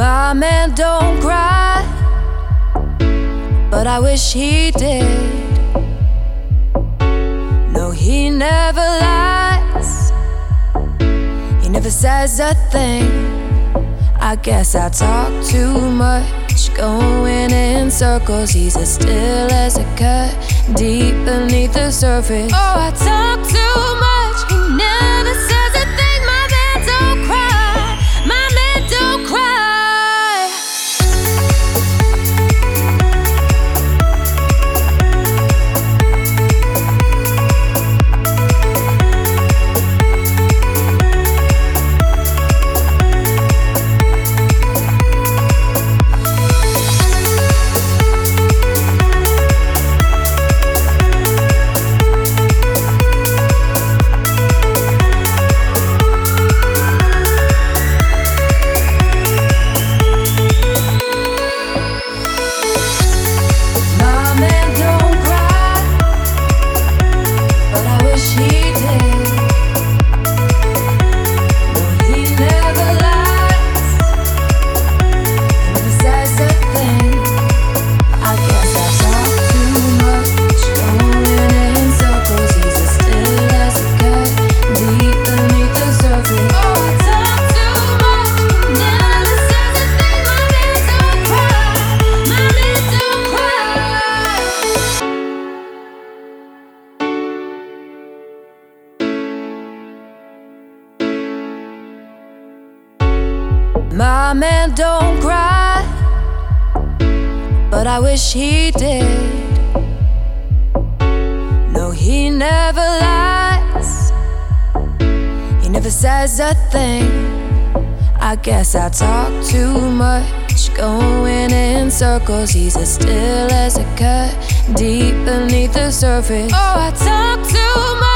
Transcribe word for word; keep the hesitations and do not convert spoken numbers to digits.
My man don't cry, but I wish he did. No, he never lies, he never says a thing. I guess I talk too much, going in circles. He's as still as a cat, deep beneath the surface. Oh, I talk too much, he never says a thing. My man don't cry, my man don't cry. My man don't cry, but I wish he did. No, he never lies, he never says a thing. I guess I talk too much, going in circles. He's as still as a cat, deep beneath the surface. Oh, I talk too much.